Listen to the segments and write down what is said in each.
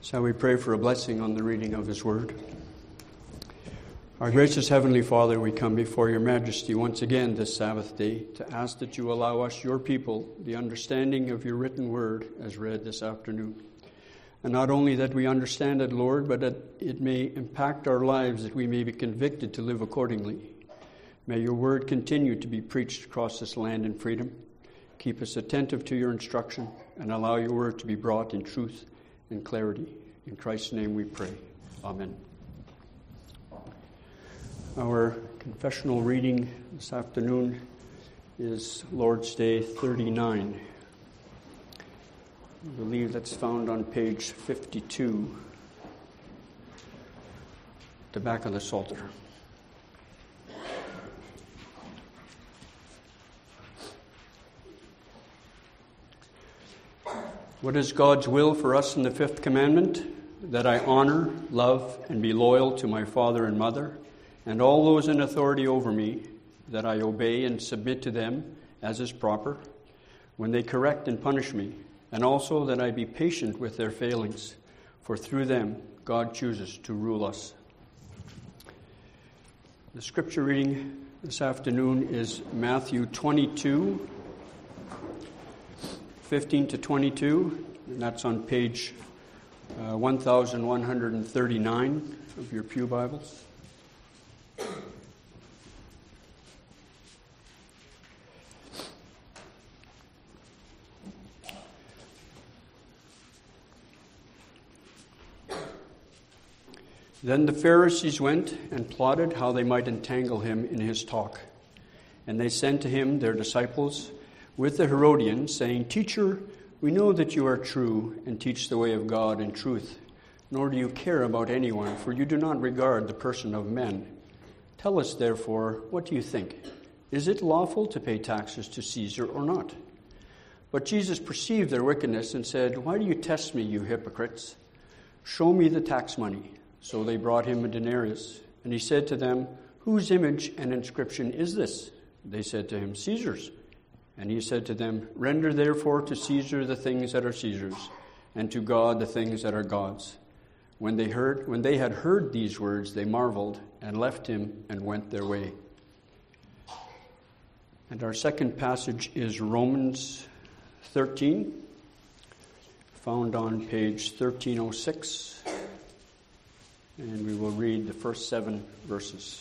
Shall we pray for a blessing on the reading of His Word? Our gracious Heavenly Father, we come before Your Majesty once again this Sabbath day to ask that You allow us, Your people, the understanding of Your written Word as read this afternoon. And not only that we understand it, Lord, but that it may impact our lives, that we may be convicted to live accordingly. May Your Word continue to be preached across this land in freedom. Keep us attentive to Your instruction and allow Your Word to be brought in truth and clarity. In Christ's name we pray. Amen. Our confessional reading this afternoon is Lord's Day 39. I believe that's found on page 52, at the back of the Psalter. What is God's will for us in the fifth commandment? That I honor, love, and be loyal to my father and mother, and all those in authority over me, that I obey and submit to them as is proper, when they correct and punish me, and also that I be patient with their failings, for through them God chooses to rule us. The scripture reading this afternoon is Matthew 22, 15 to 22, and that's on page 1139 of your Pew Bibles. Then the Pharisees went and plotted how they might entangle him in his talk. And they sent to him their disciples with the Herodians, saying, Teacher, we know that you are true and teach the way of God in truth, nor do you care about anyone, for you do not regard the person of men. Tell us, therefore, what do you think? Is it lawful to pay taxes to Caesar or not? But Jesus perceived their wickedness and said, Why do you test me, you hypocrites? Show me the tax money. So they brought him a denarius, and he said to them, Whose image and inscription is this? They said to him, Caesar's. And he said to them, Render therefore to Caesar the things that are Caesar's, and to God the things that are God's. When they had heard these words, they marveled, and left him and went their way. And our second passage is Romans 13, found on page 1306. And we will read the first 7 verses.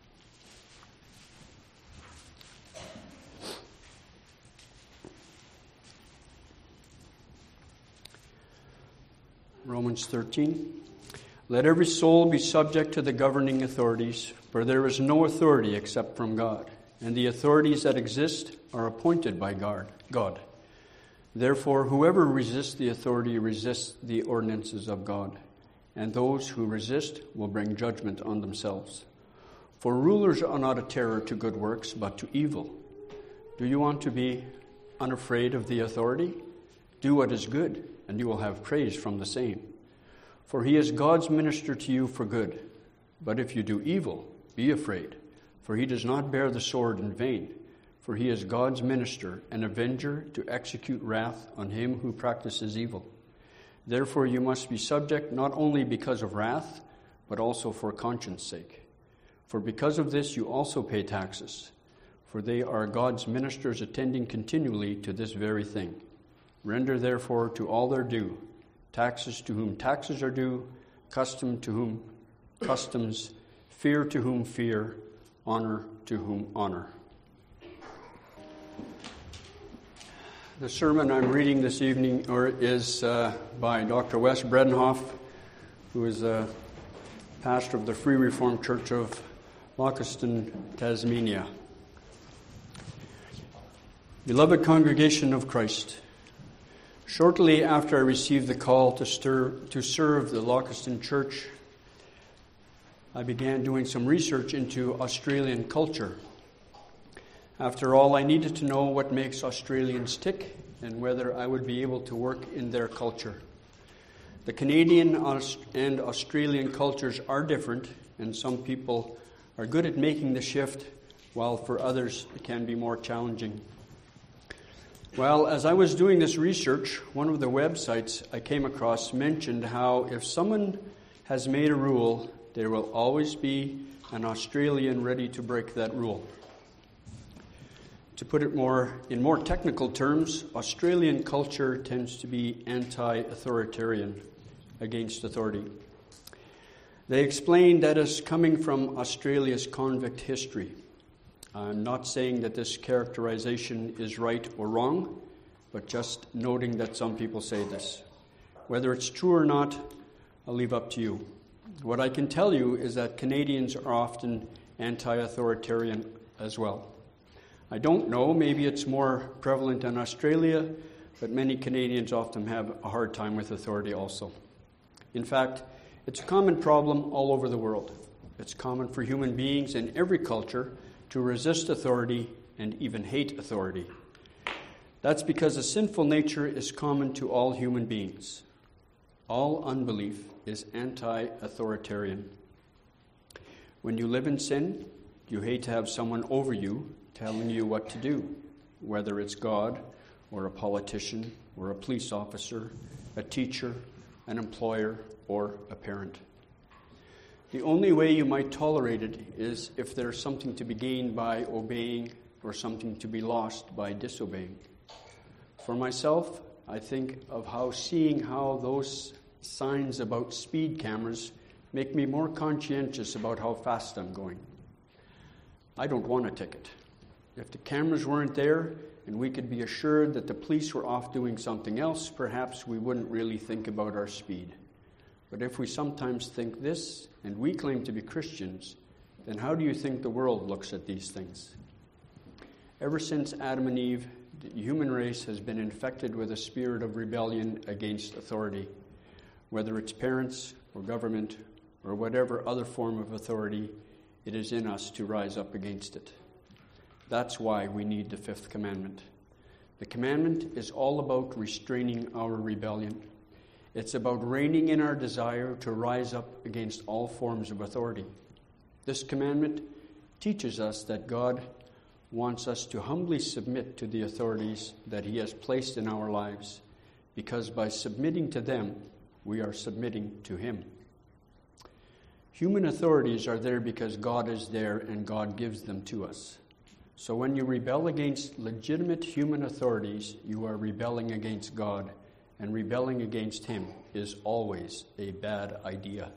Romans 13. Let every soul be subject to the governing authorities, for there is no authority except from God, and the authorities that exist are appointed by God. Therefore, whoever resists the authority resists the ordinances of God, and those who resist will bring judgment on themselves. For rulers are not a terror to good works, but to evil. Do you want to be unafraid of the authority? Do what is good, and you will have praise from the same. For he is God's minister to you for good. But if you do evil, be afraid, for he does not bear the sword in vain. For he is God's minister, an avenger to execute wrath on him who practices evil. Therefore you must be subject not only because of wrath, but also for conscience sake. For because of this you also pay taxes, for they are God's ministers attending continually to this very thing. Render therefore to all their due, taxes to whom taxes are due, custom to whom customs, fear to whom fear, honor to whom honor. The sermon I'm reading this evening is by Dr. Wes Bredenhoff, who is a pastor of the Free Reformed Church of Launceston, Tasmania. Beloved congregation of Christ, shortly after I received the call to serve the Launceston Church, I began doing some research into Australian culture. After all, I needed to know what makes Australians tick and whether I would be able to work in their culture. The Canadian and Australian cultures are different, and some people are good at making the shift, while for others it can be more challenging. Well, as I was doing this research, one of the websites I came across mentioned how if someone has made a rule, there will always be an Australian ready to break that rule. To put it in more technical terms, Australian culture tends to be anti-authoritarian, against authority. They explained that as coming from Australia's convict history. I'm not saying that this characterization is right or wrong, but just noting that some people say this. Whether it's true or not, I'll leave up to you. What I can tell you is that Canadians are often anti-authoritarian as well. I don't know, maybe it's more prevalent in Australia, but many Canadians often have a hard time with authority also. In fact, it's a common problem all over the world. It's common for human beings in every culture to resist authority and even hate authority. That's because a sinful nature is common to all human beings. All unbelief is anti-authoritarian. When you live in sin, you hate to have someone over you telling you what to do, whether it's God or a politician or a police officer, a teacher, an employer, or a parent. The only way you might tolerate it is if there's something to be gained by obeying or something to be lost by disobeying. For myself, I think of seeing how those signs about speed cameras make me more conscientious about how fast I'm going. I don't want a ticket. If the cameras weren't there and we could be assured that the police were off doing something else, perhaps we wouldn't really think about our speed. But if we sometimes think this, and we claim to be Christians, then how do you think the world looks at these things? Ever since Adam and Eve, the human race has been infected with a spirit of rebellion against authority, whether it's parents or government or whatever other form of authority, it is in us to rise up against it. That's why we need the fifth commandment. The commandment is all about restraining our rebellion. It's about reining in our desire to rise up against all forms of authority. This commandment teaches us that God wants us to humbly submit to the authorities that He has placed in our lives, because by submitting to them, we are submitting to Him. Human authorities are there because God is there and God gives them to us. So when you rebel against legitimate human authorities, you are rebelling against God, and rebelling against Him is always a bad idea.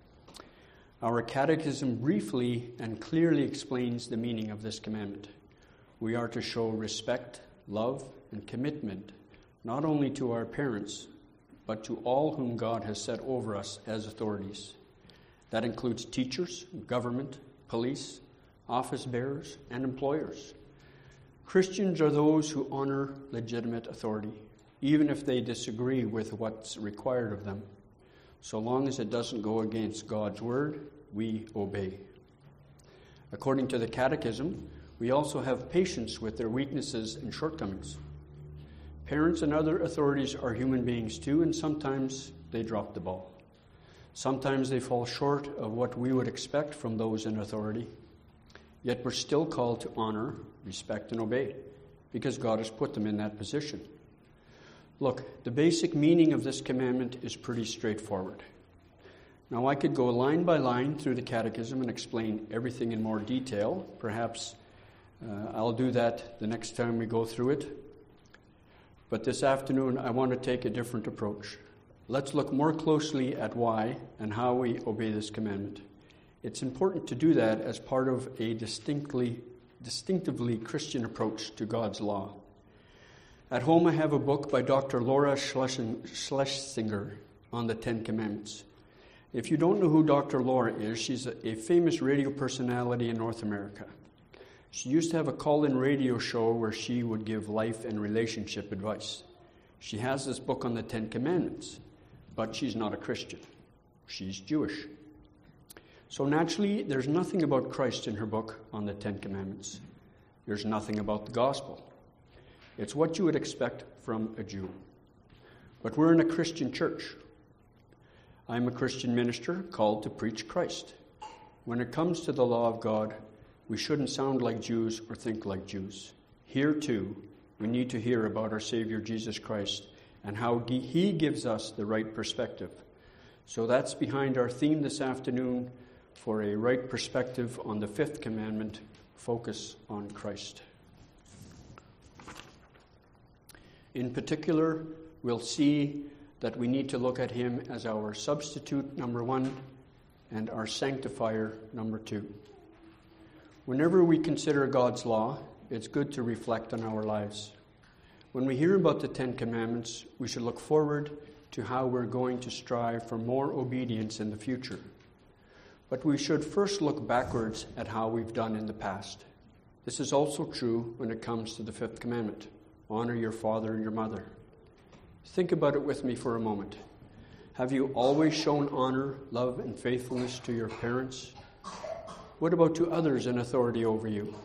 Our catechism briefly and clearly explains the meaning of this commandment. We are to show respect, love, and commitment not only to our parents, but to all whom God has set over us as authorities. That includes teachers, government, police, office bearers, and employers. Christians are those who honor legitimate authority, even if they disagree with what's required of them. So long as it doesn't go against God's word, we obey. According to the Catechism, we also have patience with their weaknesses and shortcomings. Parents and other authorities are human beings too, and sometimes they drop the ball. Sometimes they fall short of what we would expect from those in authority. Yet we're still called to honor, respect, and obey, because God has put them in that position. Look, the basic meaning of this commandment is pretty straightforward. Now, I could go line by line through the Catechism and explain everything in more detail. Perhaps I'll do that the next time we go through it. But this afternoon, I want to take a different approach. Let's look more closely at why and how we obey this commandment. It's important to do that as part of a distinctively Christian approach to God's law. At home, I have a book by Dr. Laura Schlesinger on the Ten Commandments. If you don't know who Dr. Laura is, she's a famous radio personality in North America. She used to have a call-in radio show where she would give life and relationship advice. She has this book on the Ten Commandments, but she's not a Christian. She's Jewish. So naturally, there's nothing about Christ in her book on the Ten Commandments. There's nothing about the gospel. It's what you would expect from a Jew. But we're in a Christian church. I'm a Christian minister called to preach Christ. When it comes to the law of God, we shouldn't sound like Jews or think like Jews. Here, too, We need to hear about our Savior Jesus Christ and how He gives us the right perspective. So that's behind our theme this afternoon, for a right perspective on the fifth commandment, focus on Christ. In particular, we'll see that we need to look at Him as our substitute, number one, and our sanctifier, number two. Whenever we consider God's law, it's good to reflect on our lives. When we hear about the Ten Commandments, we should look forward to how we're going to strive for more obedience in the future. But we should first look backwards at how we've done in the past. This is also true when it comes to the fifth commandment, honor your father and your mother. Think about it with me for a moment. Have you always shown honor, love, and faithfulness to your parents? What about to others in authority over you?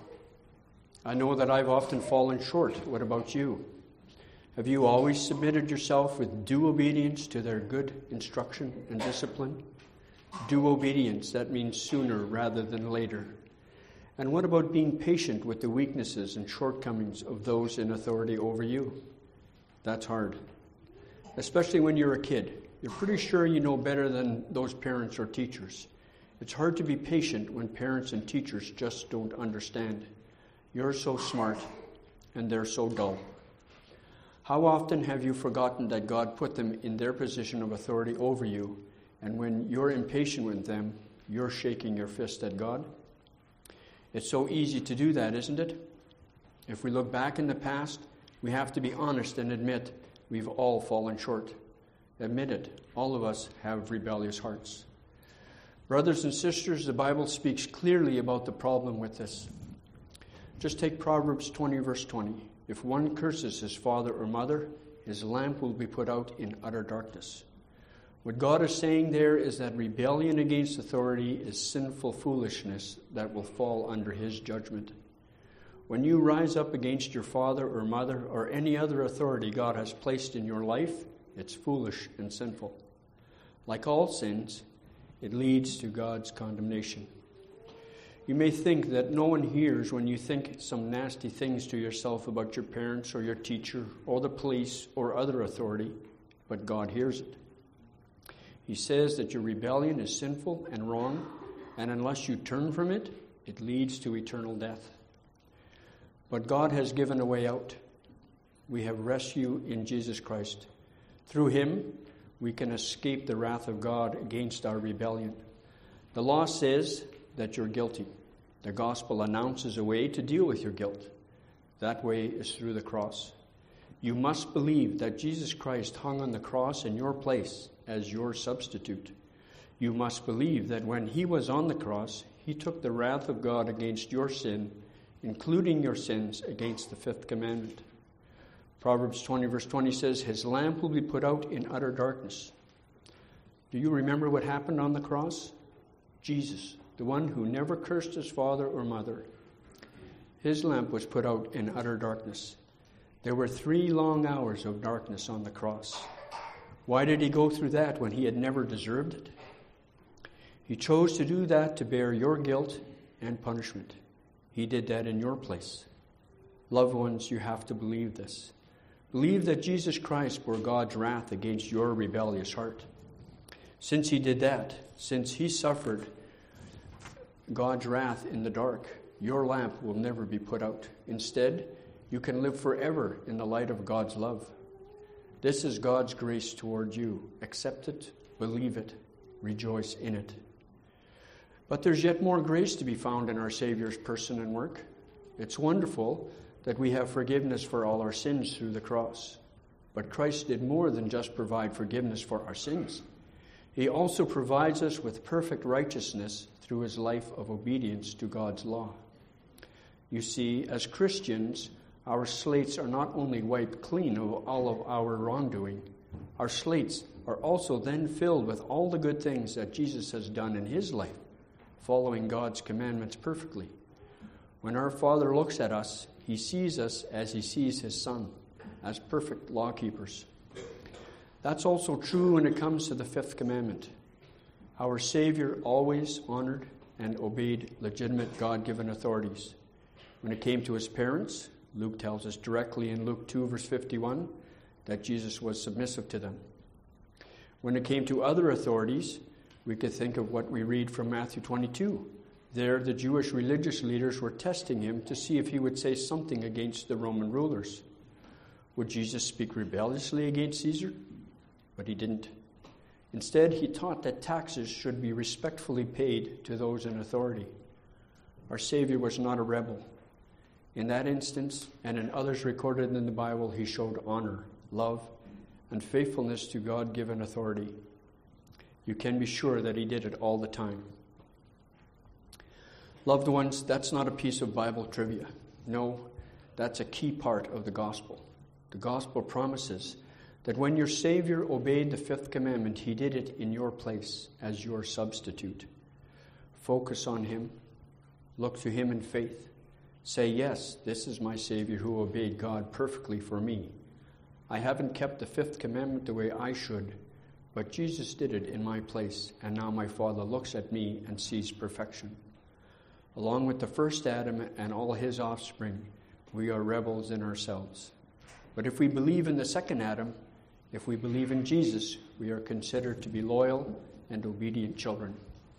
I know that I've often fallen short. What about you? Have you always submitted yourself with due obedience to their good instruction and discipline? Due obedience, that means sooner rather than later. And what about being patient with the weaknesses and shortcomings of those in authority over you? That's hard. Especially when you're a kid. You're pretty sure you know better than those parents or teachers. It's hard to be patient when parents and teachers just don't understand. You're so smart, and they're so dull. How often have you forgotten that God put them in their position of authority over you, and when you're impatient with them, you're shaking your fist at God? It's so easy to do that, isn't it? If we look back in the past, we have to be honest and admit we've all fallen short. Admit it. All of us have rebellious hearts. Brothers and sisters, the Bible speaks clearly about the problem with this. Just take Proverbs 20, verse 20. If one curses his father or mother, his lamp will be put out in utter darkness. What God is saying there is that rebellion against authority is sinful foolishness that will fall under His judgment. When you rise up against your father or mother or any other authority God has placed in your life, it's foolish and sinful. Like all sins, it leads to God's condemnation. You may think that no one hears when you think some nasty things to yourself about your parents or your teacher or the police or other authority, but God hears it. He says that your rebellion is sinful and wrong, and unless you turn from it, it leads to eternal death. But God has given a way out. We have rescue in Jesus Christ. Through Him, we can escape the wrath of God against our rebellion. The law says that you're guilty. The gospel announces a way to deal with your guilt. That way is through the cross. You must believe that Jesus Christ hung on the cross in your place as your substitute. You must believe that when He was on the cross, He took the wrath of God against your sin, including your sins against the fifth commandment. Proverbs 20, verse 20 says, His lamp will be put out in utter darkness. Do you remember what happened on the cross? Jesus, the one who never cursed his father or mother, His lamp was put out in utter darkness. There were 3 long hours of darkness on the cross. Why did He go through that when He had never deserved it? He chose to do that to bear your guilt and punishment. He did that in your place. Loved ones, you have to believe this. Believe that Jesus Christ bore God's wrath against your rebellious heart. Since He did that, since He suffered God's wrath in the dark, your lamp will never be put out. Instead, you can live forever in the light of God's love. This is God's grace toward you. Accept it, believe it, rejoice in it. But there's yet more grace to be found in our Savior's person and work. It's wonderful that we have forgiveness for all our sins through the cross. But Christ did more than just provide forgiveness for our sins. He also provides us with perfect righteousness through His life of obedience to God's law. You see, as Christians, our slates are not only wiped clean of all of our wrongdoing, our slates are also then filled with all the good things that Jesus has done in His life, following God's commandments perfectly. When our Father looks at us, He sees us as He sees His Son, as perfect law keepers. That's also true when it comes to the fifth commandment. Our Savior always honored and obeyed legitimate God-given authorities. When it came to His parents, Luke tells us directly in Luke 2, verse 51, that Jesus was submissive to them. When it came to other authorities, we could think of what we read from Matthew 22. There, the Jewish religious leaders were testing him to see if he would say something against the Roman rulers. Would Jesus speak rebelliously against Caesar? But he didn't. Instead, he taught that taxes should be respectfully paid to those in authority. Our Savior was not a rebel. In that instance, and in others recorded in the Bible, he showed honor, love, and faithfulness to God-given authority. You can be sure that he did it all the time. Loved ones, that's not a piece of Bible trivia. No, that's a key part of the gospel. The gospel promises that when your Savior obeyed the fifth commandment, he did it in your place as your substitute. Focus on him. Look to him in faith. Say, yes, this is my Savior who obeyed God perfectly for me. I haven't kept the fifth commandment the way I should, but Jesus did it in my place, and now my Father looks at me and sees perfection. Along with the first Adam and all his offspring, we are rebels in ourselves. But if we believe in the second Adam, if we believe in Jesus, we are considered to be loyal and obedient children.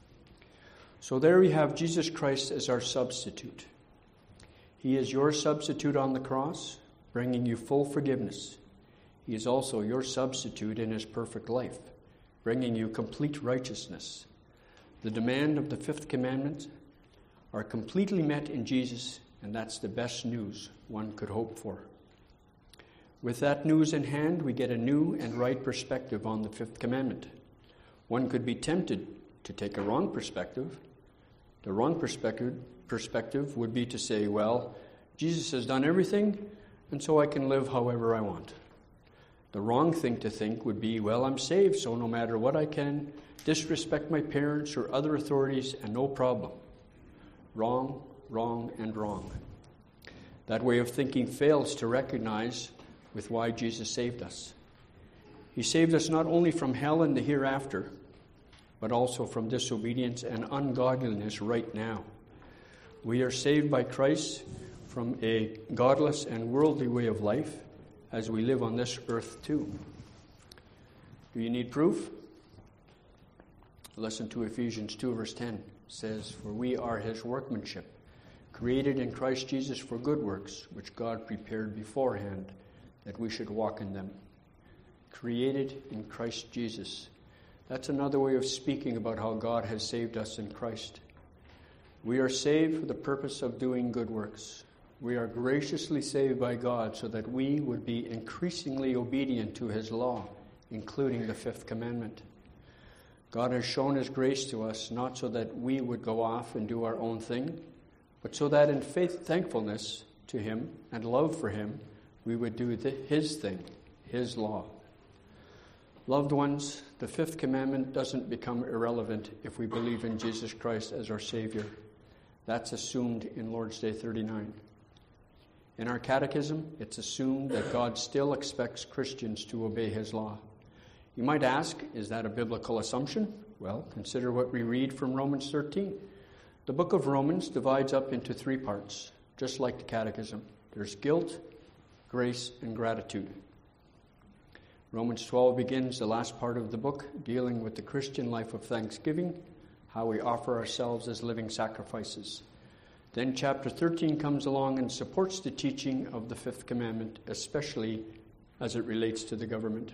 So there we have Jesus Christ as our substitute. He is your substitute on the cross, bringing you full forgiveness. He is also your substitute in his perfect life, bringing you complete righteousness. The demand of the fifth commandment are completely met in Jesus, and that's the best news one could hope for. With that news in hand, we get a new and right perspective on the fifth commandment. One could be tempted to take a wrong perspective. The wrong perspective would be to say, well, Jesus has done everything, and so I can live however I want. The wrong thing to think would be, well, I'm saved, so no matter what I can disrespect my parents or other authorities, and no problem. Wrong, wrong, and wrong. That way of thinking fails to recognize with why Jesus saved us. He saved us not only from hell and the hereafter, but also from disobedience and ungodliness right now. We are saved by Christ from a godless and worldly way of life as we live on this earth too. Do you need proof? Listen to Ephesians 2 verse 10. It says, "For we are his workmanship, created in Christ Jesus for good works, which God prepared beforehand that we should walk in them." Created in Christ Jesus. That's another way of speaking about how God has saved us in Christ. We are saved for the purpose of doing good works. We are graciously saved by God so that we would be increasingly obedient to his law, including the fifth commandment. God has shown his grace to us not so that we would go off and do our own thing, but so that in faith, thankfulness to him and love for him, we would do his thing, his law. Loved ones, the fifth commandment doesn't become irrelevant if we believe in Jesus Christ as our Savior. That's assumed in Lord's Day 39. In our catechism, it's assumed that God still expects Christians to obey his law. You might ask, is that a biblical assumption? Well, consider what we read from Romans 13. The book of Romans divides up into three parts, just like the catechism. There's guilt, grace, and gratitude. Romans 12 begins the last part of the book, dealing with the Christian life of thanksgiving, how we offer ourselves as living sacrifices. Then chapter 13 comes along and supports the teaching of the fifth commandment, especially as it relates to the government.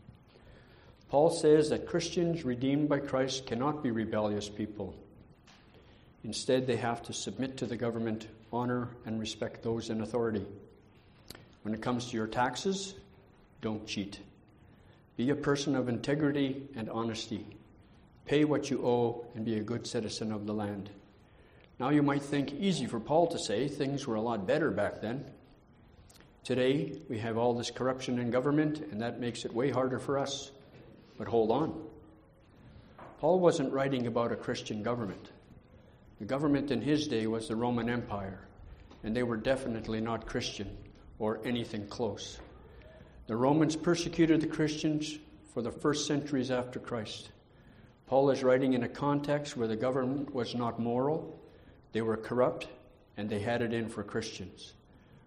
Paul says that Christians redeemed by Christ cannot be rebellious people. Instead, they have to submit to the government, honor, and respect those in authority. When it comes to your taxes, don't cheat. Be a person of integrity and honesty. Pay what you owe and be a good citizen of the land. Now you might think, easy for Paul to say, things were a lot better back then. Today, we have all this corruption in government, and that makes it way harder for us. But hold on. Paul wasn't writing about a Christian government. The government in his day was the Roman Empire, and they were definitely not Christian or anything close. The Romans persecuted the Christians for the first centuries after Christ. Paul is writing in a context where the government was not moral, they were corrupt, and they had it in for Christians.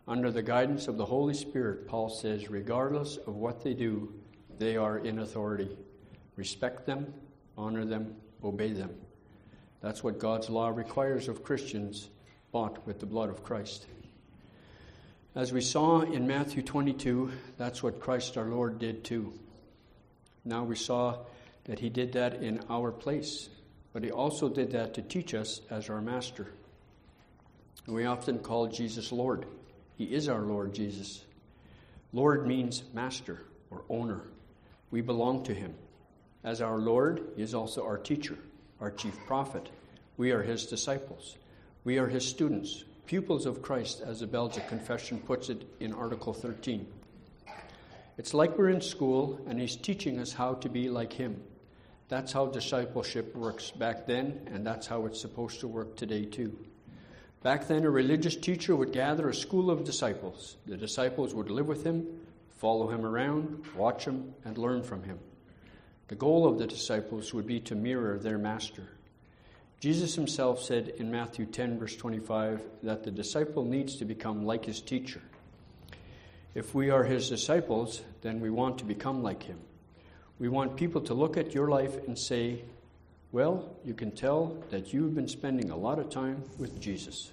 Under the guidance of the Holy Spirit, Paul says, regardless of what they do, they are in authority. Respect them, honor them, obey them. That's what God's law requires of Christians bought with the blood of Christ. As we saw in Matthew 22, that's what Christ our Lord did too. Now we saw that he did that in our place, but he also did that to teach us as our master. We often call Jesus Lord. He is our Lord Jesus. Lord means master or owner. We belong to him. As our Lord, he is also our teacher, our chief prophet. We are his disciples. We are his students, pupils of Christ, as the Belgic Confession puts it in Article 13. It's like we're in school and he's teaching us how to be like him. That's how discipleship works back then, and that's how it's supposed to work today too. Back then, a religious teacher would gather a school of disciples. The disciples would live with him, follow him around, watch him, and learn from him. The goal of the disciples would be to mirror their master. Jesus himself said in Matthew 10, verse 25, that the disciple needs to become like his teacher. If we are his disciples, then we want to become like him. We want people to look at your life and say, well, you can tell that you've been spending a lot of time with Jesus.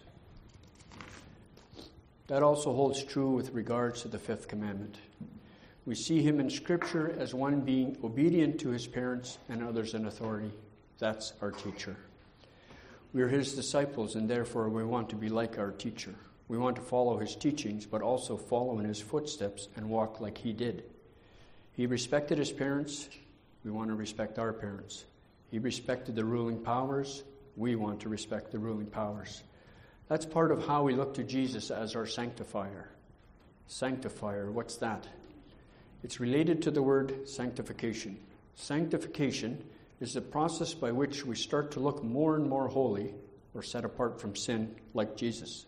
That also holds true with regards to the fifth commandment. We see him in Scripture as one being obedient to his parents and others in authority. That's our teacher. We're his disciples, and therefore we want to be like our teacher. We want to follow his teachings, but also follow in his footsteps and walk like he did. He respected his parents. We want to respect our parents. He respected the ruling powers. We want to respect the ruling powers. That's part of how we look to Jesus as our sanctifier. Sanctifier, what's that? It's related to the word sanctification. Sanctification is the process by which we start to look more and more holy or set apart from sin like Jesus.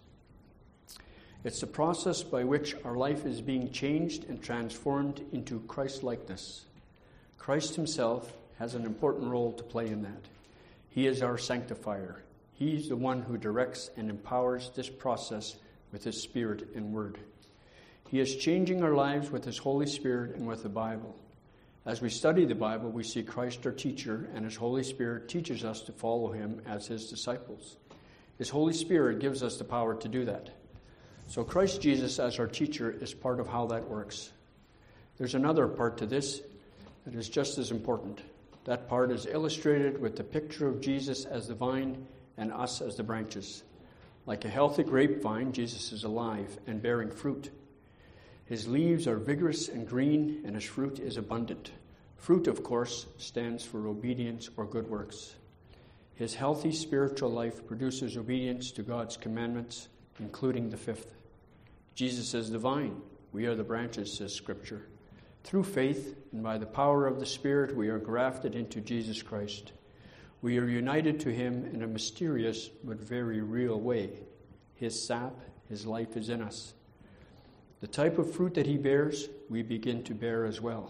It's the process by which our life is being changed and transformed into Christ-likeness. Christ himself has an important role to play in that. He is our sanctifier. He's the one who directs and empowers this process with his Spirit and Word. He is changing our lives with his Holy Spirit and with the Bible. As we study the Bible, we see Christ our teacher, and his Holy Spirit teaches us to follow him as his disciples. His Holy Spirit gives us the power to do that. So Christ Jesus as our teacher is part of how that works. There's another part to this that is just as important. That part is illustrated with the picture of Jesus as the vine and us as the branches. Like a healthy grapevine, Jesus is alive and bearing fruit. His leaves are vigorous and green, and his fruit is abundant. Fruit, of course, stands for obedience or good works. His healthy spiritual life produces obedience to God's commandments, including the fifth. Jesus is the vine. We are the branches, says Scripture. Through faith and by the power of the Spirit, we are grafted into Jesus Christ. We are united to him in a mysterious but very real way. His sap, his life is in us. The type of fruit that he bears, we begin to bear as well.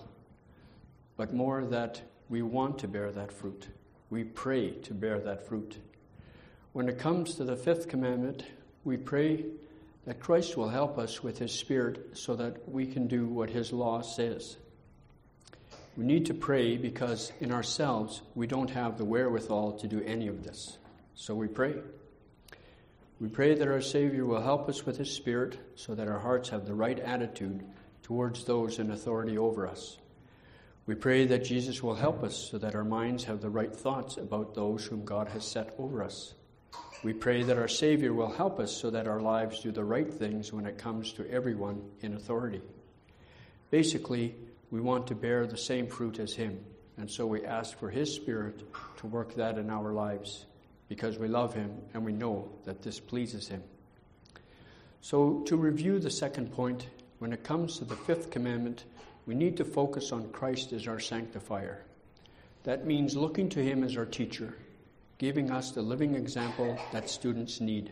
But more that we want to bear that fruit. We pray to bear that fruit. When it comes to the fifth commandment, we pray that Christ will help us with his Spirit so that we can do what his law says. We need to pray because in ourselves we don't have the wherewithal to do any of this. So we pray. We pray that our Savior will help us with his Spirit so that our hearts have the right attitude towards those in authority over us. We pray that Jesus will help us so that our minds have the right thoughts about those whom God has set over us. We pray that our Savior will help us so that our lives do the right things when it comes to everyone in authority. Basically, we want to bear the same fruit as him, and so we ask for his Spirit to work that in our lives because we love him and we know that this pleases him. So to review the second point, when it comes to the fifth commandment, we need to focus on Christ as our sanctifier. That means looking to him as our teacher, giving us the living example that students need.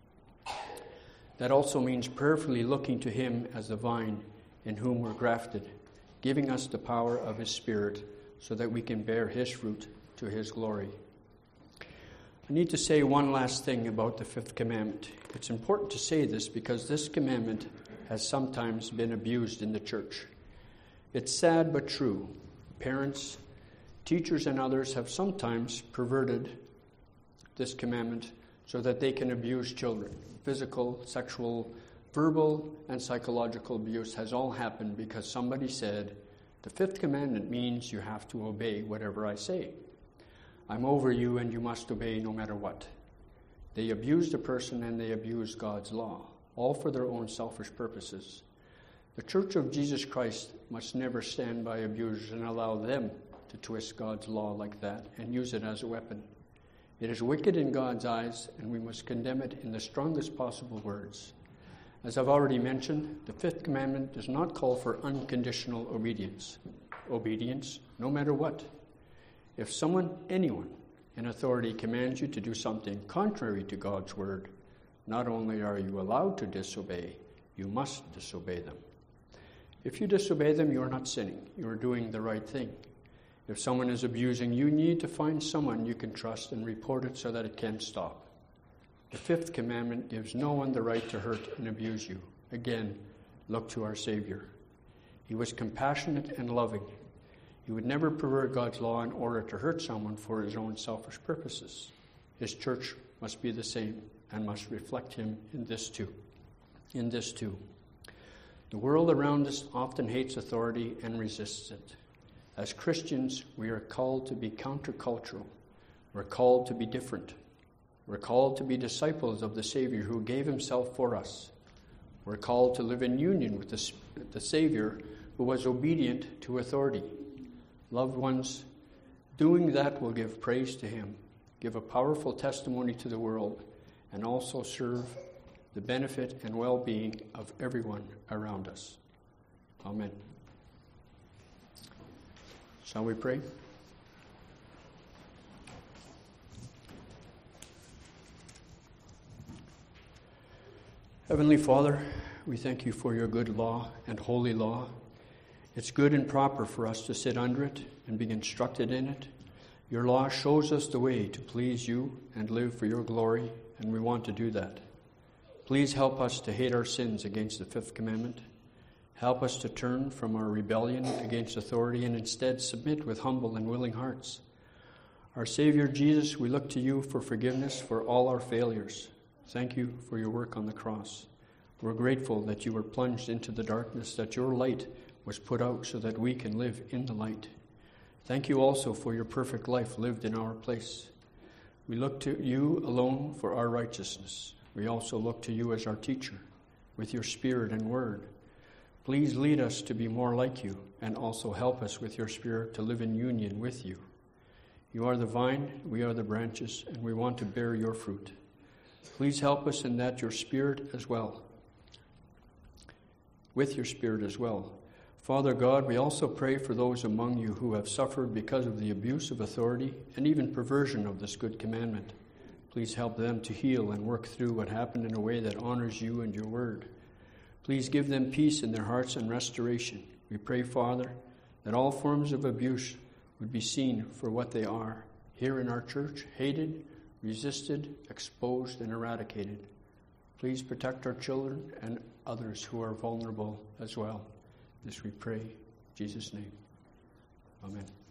That also means prayerfully looking to him as the vine in whom we're grafted, giving us the power of his Spirit so that we can bear his fruit to his glory. I need to say one last thing about the fifth commandment. It's important to say this because this commandment has sometimes been abused in the church. It's sad but true. Parents, teachers, and others have sometimes perverted this commandment so that they can abuse children. Physical, sexual, verbal, and psychological abuse has all happened because somebody said, the fifth commandment means you have to obey whatever I say. I'm over you and you must obey no matter what. They abused a person and they abused God's law, all for their own selfish purposes. The Church of Jesus Christ must never stand by abusers and allow them to twist God's law like that and use it as a weapon. It is wicked in God's eyes, and we must condemn it in the strongest possible words. As I've already mentioned, the fifth commandment does not call for unconditional obedience. Obedience, no matter what. If anyone in authority commands you to do something contrary to God's word, not only are you allowed to disobey, you must disobey them. If you disobey them, you are not sinning. You are doing the right thing. If someone is abusing you, you need to find someone you can trust and report it so that it can stop. The fifth commandment gives no one the right to hurt and abuse you. Again, look to our Savior. He was compassionate and loving. He would never pervert God's law in order to hurt someone for his own selfish purposes. His church must be the same and must reflect him in this too. The world around us often hates authority and resists it. As Christians, we are called to be countercultural. We're called to be different. We're called to be disciples of the Savior who gave himself for us. We're called to live in union with the Savior who was obedient to authority. Loved ones, doing that will give praise to him, give a powerful testimony to the world, and also serve the benefit and well-being of everyone around us. Amen. Shall we pray? Heavenly Father, we thank you for your good law and holy law. It's good and proper for us to sit under it and be instructed in it. Your law shows us the way to please you and live for your glory, and we want to do that. Please help us to hate our sins against the fifth commandment. Help us to turn from our rebellion against authority and instead submit with humble and willing hearts. Our Savior Jesus, we look to you for forgiveness for all our failures. Thank you for your work on the cross. We're grateful that you were plunged into the darkness, that your light was put out so that we can live in the light. Thank you also for your perfect life lived in our place. We look to you alone for our righteousness. We also look to you as our teacher, with your Spirit and word. Please lead us to be more like you, and also help us with your Spirit to live in union with you. You are the vine, we are the branches, and we want to bear your fruit. Please help us in that your Spirit as well. With your Spirit as well. Father God, we also pray for those among you who have suffered because of the abuse of authority and even perversion of this good commandment. Please help them to heal and work through what happened in a way that honors you and your word. Please give them peace in their hearts and restoration. We pray, Father, that all forms of abuse would be seen for what they are here in our church, hated, resisted, exposed, and eradicated. Please protect our children and others who are vulnerable as well. This we pray in Jesus' name. Amen.